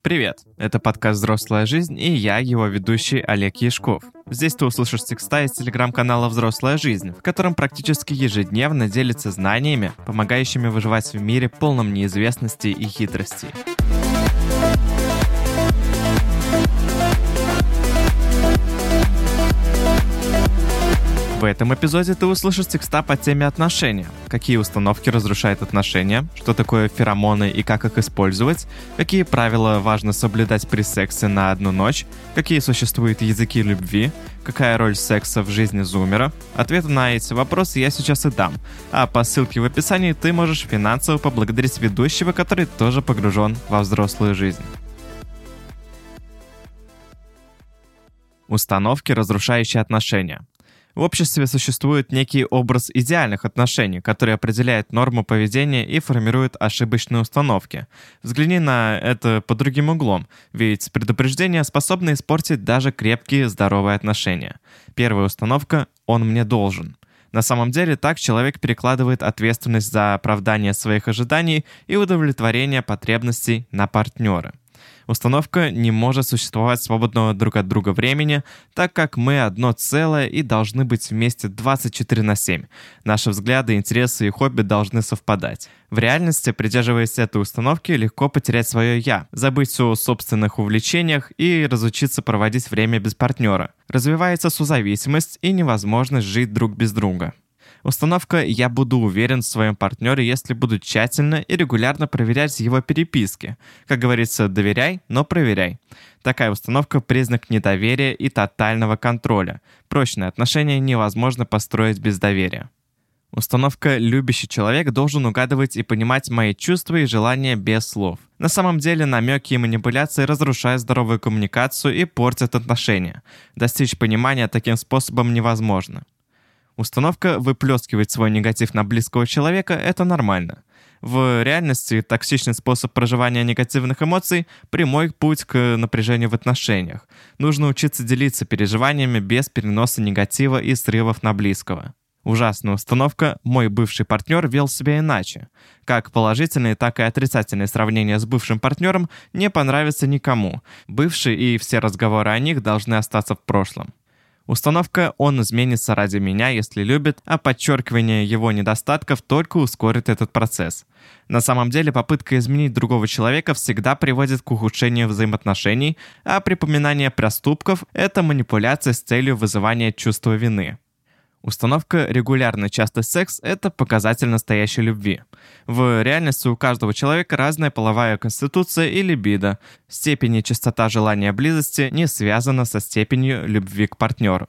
Привет! Это подкаст «Взрослая жизнь» и я, его ведущий Олег Яшков. Здесь ты услышишь текста из телеграм-канала «Взрослая жизнь», в котором практически ежедневно делится знаниями, помогающими выживать в мире, полном неизвестности и хитростей. В этом эпизоде ты услышишь текста по теме отношения, какие установки разрушают отношения, что такое феромоны и как их использовать, какие правила важно соблюдать при сексе на одну ночь, какие существуют языки любви, какая роль секса в жизни зумера. Ответы на эти вопросы я сейчас и дам, а по ссылке в описании ты можешь финансово поблагодарить ведущего, который тоже погружен во взрослую жизнь. Установки, разрушающие отношения. В обществе существует некий образ идеальных отношений, который определяет норму поведения и формирует ошибочные установки. Взгляни на это под другим углом, ведь предупреждения способны испортить даже крепкие, здоровые отношения. Первая установка «он мне должен». На самом деле так человек перекладывает ответственность за оправдание своих ожиданий и удовлетворение потребностей на партнера. Установка не может существовать свободного друг от друга времени, так как мы одно целое и должны быть вместе 24/7. Наши взгляды, интересы и хобби должны совпадать. В реальности, придерживаясь этой установки, легко потерять свое «я», забыть о собственных увлечениях и разучиться проводить время без партнера. Развивается созависимость и невозможность жить друг без друга. Установка «я буду уверен в своем партнере, если буду тщательно и регулярно проверять его переписки». Как говорится, доверяй, но проверяй. Такая установка – признак недоверия и тотального контроля. Прочные отношения невозможно построить без доверия. Установка «любящий человек должен угадывать и понимать мои чувства и желания без слов». На самом деле намеки и манипуляции разрушают здоровую коммуникацию и портят отношения. Достичь понимания таким способом невозможно. Установка выплескивать свой негатив на близкого человека – это нормально. В реальности токсичный способ проживания негативных эмоций – прямой путь к напряжению в отношениях. Нужно учиться делиться переживаниями без переноса негатива и срывов на близкого. Ужасная установка «мой бывший партнер вел себя иначе». Как положительные, так и отрицательные сравнения с бывшим партнером не понравятся никому. Бывшие и все разговоры о них должны остаться в прошлом. Установка «он изменится ради меня, если любит», а подчеркивание его недостатков только ускорит этот процесс. На самом деле попытка изменить другого человека всегда приводит к ухудшению взаимоотношений, а припоминание проступков – это манипуляция с целью вызывания чувства вины. Установка «регулярный частый секс» – это показатель настоящей любви. В реальности у каждого человека разная половая конституция и либидо. Степень и частота желания близости не связана со степенью любви к партнеру.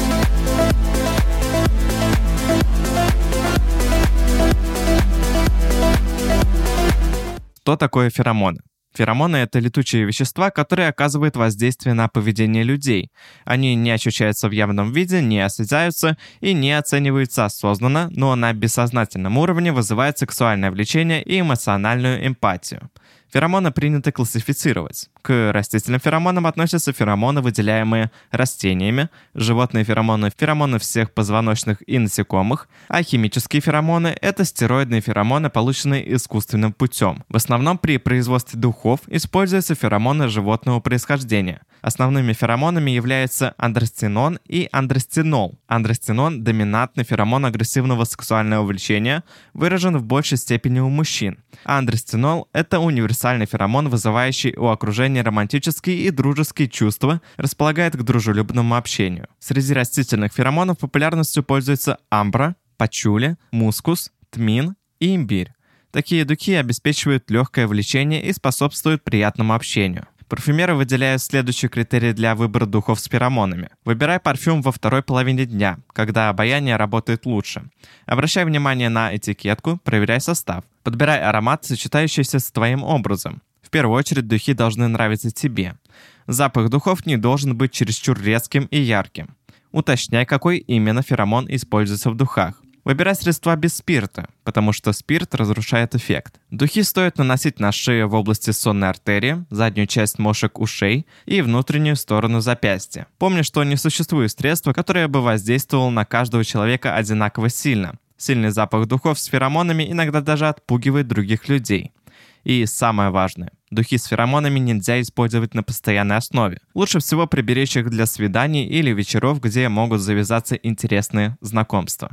Что такое феромоны? Феромоны – это летучие вещества, которые оказывают воздействие на поведение людей. Они не ощущаются в явном виде, не осязаются и не оцениваются осознанно, но на бессознательном уровне вызывают сексуальное влечение и эмоциональную эмпатию. Феромоны принято классифицировать. К растительным феромонам относятся феромоны, выделяемые растениями, животные феромоны – феромоны всех позвоночных и насекомых, а химические феромоны – это стероидные феромоны, полученные искусственным путем. В основном при производстве духов используются феромоны животного происхождения. Основными феромонами являются андростенон и андростенол. Андростенон – доминантный феромон агрессивного сексуального влечения, выражен в большей степени у мужчин. А андростенол – это универсальный феромон, вызывающий у окружения романтические и дружеские чувства, располагает к дружелюбному общению. Среди растительных феромонов популярностью пользуются амбра, пачули, мускус, тмин и имбирь. Такие духи обеспечивают легкое влечение и способствуют приятному общению. Парфюмеры выделяют следующие критерии для выбора духов с феромонами. Выбирай парфюм во второй половине дня, когда обаяние работает лучше. Обращай внимание на этикетку, проверяй состав. Подбирай аромат, сочетающийся с твоим образом. В первую очередь духи должны нравиться тебе. Запах духов не должен быть чересчур резким и ярким. Уточняй, какой именно феромон используется в духах. Выбирай средства без спирта, потому что спирт разрушает эффект. Духи стоит наносить на шею в области сонной артерии, заднюю часть мошек ушей и внутреннюю сторону запястья. Помни, что не существует средства, которое бы воздействовало на каждого человека одинаково сильно. Сильный запах духов с феромонами иногда даже отпугивает других людей. И самое важное. Духи с феромонами нельзя использовать на постоянной основе. Лучше всего приберечь их для свиданий или вечеров, где могут завязаться интересные знакомства.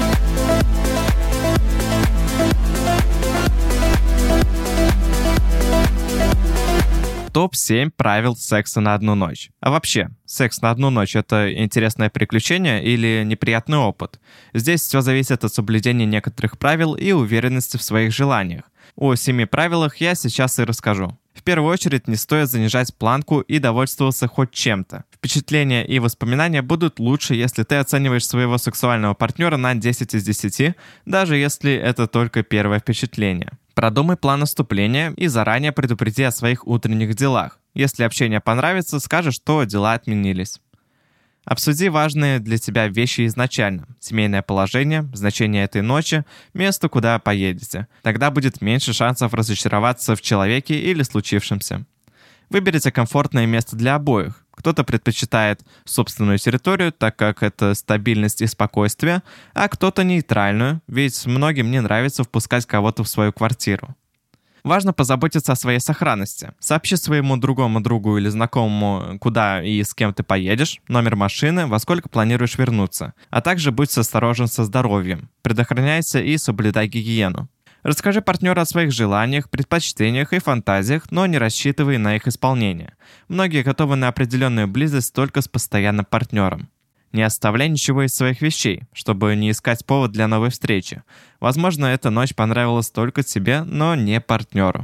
Топ-7 правил секса на одну ночь. А вообще, секс на одну ночь — это интересное приключение или неприятный опыт? Здесь все зависит от соблюдения некоторых правил и уверенности в своих желаниях. О 7 правилах я сейчас и расскажу. В первую очередь, не стоит занижать планку и довольствоваться хоть чем-то. Впечатления и воспоминания будут лучше, если ты оцениваешь своего сексуального партнера на 10 из 10, даже если это только первое впечатление. Продумай план наступления и заранее предупреди о своих утренних делах. Если общение понравится, скажешь, что дела отменились. Обсуди важные для тебя вещи изначально. Семейное положение, значение этой ночи, место, куда поедете. Тогда будет меньше шансов разочароваться в человеке или случившемся. Выберите комфортное место для обоих. Кто-то предпочитает собственную территорию, так как это стабильность и спокойствие, а кто-то нейтральную, ведь многим не нравится впускать кого-то в свою квартиру. Важно позаботиться о своей сохранности. Сообщи своему другому другу или знакомому, куда и с кем ты поедешь, номер машины, во сколько планируешь вернуться, а также будь осторожен со здоровьем. Предохраняйся и соблюдай гигиену. Расскажи партнеру о своих желаниях, предпочтениях и фантазиях, но не рассчитывай на их исполнение. Многие готовы на определенную близость только с постоянным партнером. Не оставляй ничего из своих вещей, чтобы не искать повод для новой встречи. Возможно, эта ночь понравилась только тебе, но не партнеру.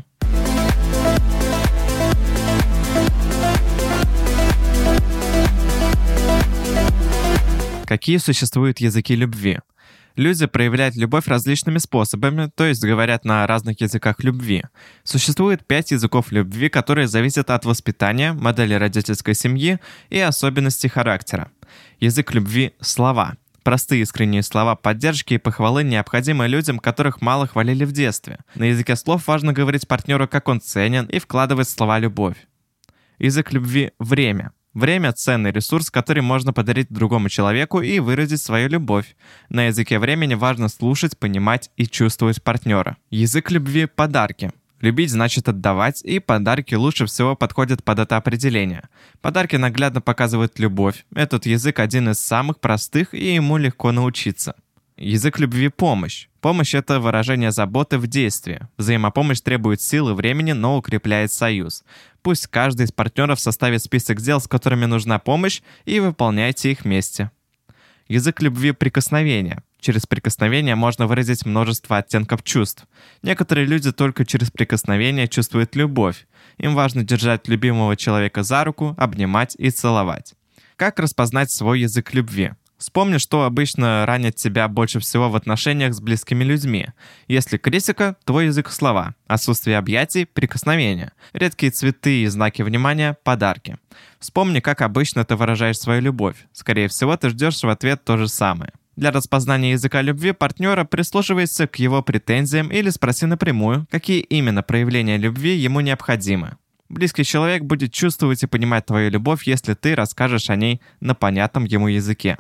Какие существуют языки любви? Люди проявляют любовь различными способами, то есть говорят на разных языках любви. Существует 5 языков любви, которые зависят от воспитания, модели родительской семьи и особенностей характера. Язык любви – слова. Простые искренние слова поддержки и похвалы необходимы людям, которых мало хвалили в детстве. На языке слов важно говорить партнеру, как он ценен, и вкладывать в слова любовь. Язык любви – время. Время – ценный ресурс, который можно подарить другому человеку и выразить свою любовь. На языке времени важно слушать, понимать и чувствовать партнера. Язык любви – подарки. Любить значит отдавать, и подарки лучше всего подходят под это определение. Подарки наглядно показывают любовь. Этот язык один из самых простых, и ему легко научиться. Язык любви – помощь. Помощь – это выражение заботы в действии. Взаимопомощь требует сил и времени, но укрепляет союз. Пусть каждый из партнеров составит список дел, с которыми нужна помощь, и выполняйте их вместе. Язык любви – прикосновение. Через прикосновение можно выразить множество оттенков чувств. Некоторые люди только через прикосновение чувствуют любовь. Им важно держать любимого человека за руку, обнимать и целовать. Как распознать свой язык любви? Вспомни, что обычно ранит тебя больше всего в отношениях с близкими людьми. Если критика, твой язык – слова. Отсутствие объятий – прикосновения. Редкие цветы и знаки внимания – подарки. Вспомни, как обычно ты выражаешь свою любовь. Скорее всего, ты ждешь в ответ то же самое. Для распознания языка любви партнера прислушивайся к его претензиям или спроси напрямую, какие именно проявления любви ему необходимы. Близкий человек будет чувствовать и понимать твою любовь, если ты расскажешь о ней на понятном ему языке.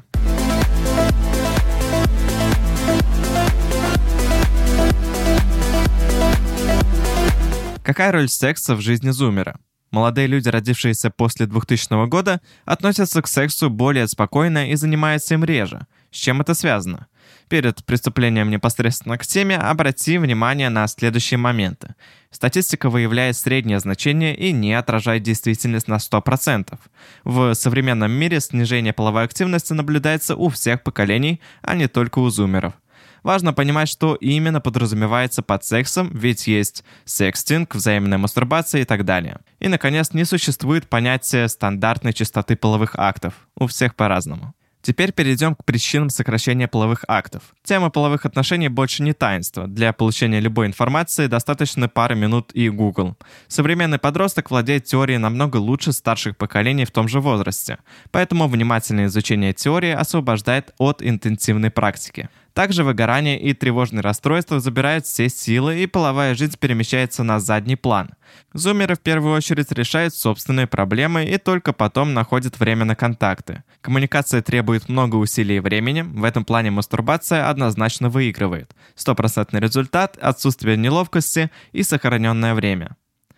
Какая роль секса в жизни зумера? Молодые люди, родившиеся после 2000 года, относятся к сексу более спокойно и занимаются им реже. С чем это связано? Перед приступлением непосредственно к теме обрати внимание на следующие моменты. Статистика выявляет среднее значение и не отражает действительность на 100%. В современном мире снижение половой активности наблюдается у всех поколений, а не только у зумеров. Важно понимать, что именно подразумевается под сексом, ведь есть секстинг, взаимная мастурбация и так далее. И, наконец, не существует понятия стандартной частоты половых актов. У всех по-разному. Теперь перейдем к причинам сокращения половых актов. Тема половых отношений больше не таинство. Для получения любой информации достаточно пары минут и Google. Современный подросток владеет теорией намного лучше старших поколений в том же возрасте. Поэтому внимательное изучение теории освобождает от интенсивной практики. Также выгорание и тревожные расстройства забирают все силы, и половая жизнь перемещается на задний план. Зумеры в первую очередь решают собственные проблемы и только потом находят время на контакты. Коммуникация требует много усилий и времени, в этом плане мастурбация однозначно выигрывает. 100% результат – отсутствие неловкости и сохраненное время.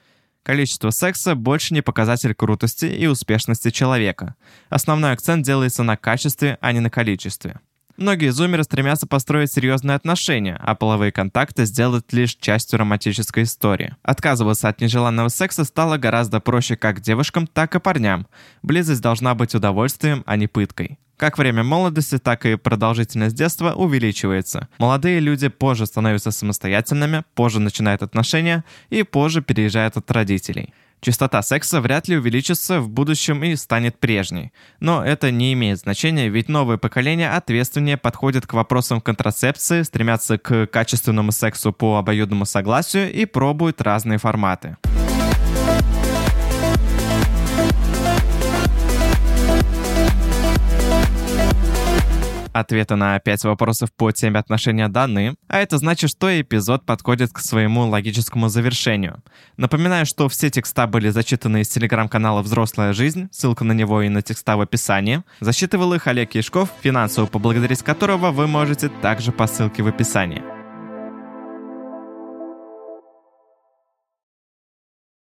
Количество секса больше не показатель крутости и успешности человека. Основной акцент делается на качестве, а не на количестве. Многие зумеры стремятся построить серьезные отношения, а половые контакты сделать лишь частью романтической истории. Отказываться от нежеланного секса стало гораздо проще как девушкам, так и парням. Близость должна быть удовольствием, а не пыткой. Как время молодости, так и продолжительность детства увеличивается. Молодые люди позже становятся самостоятельными, позже начинают отношения и позже переезжают от родителей. Частота секса вряд ли увеличится в будущем и станет прежней. Но это не имеет значения, ведь новое поколение ответственнее подходит к вопросам контрацепции, стремятся к качественному сексу по обоюдному согласию и пробуют разные форматы. Ответы на 5 вопросов по теме отношения даны, а это значит, что эпизод подходит к своему логическому завершению. Напоминаю, что все текста были зачитаны из телеграм-канала «Взрослая жизнь», ссылка на него и на текста в описании. Засчитывал их Олег Яшков, финансово поблагодарить которого вы можете также по ссылке в описании.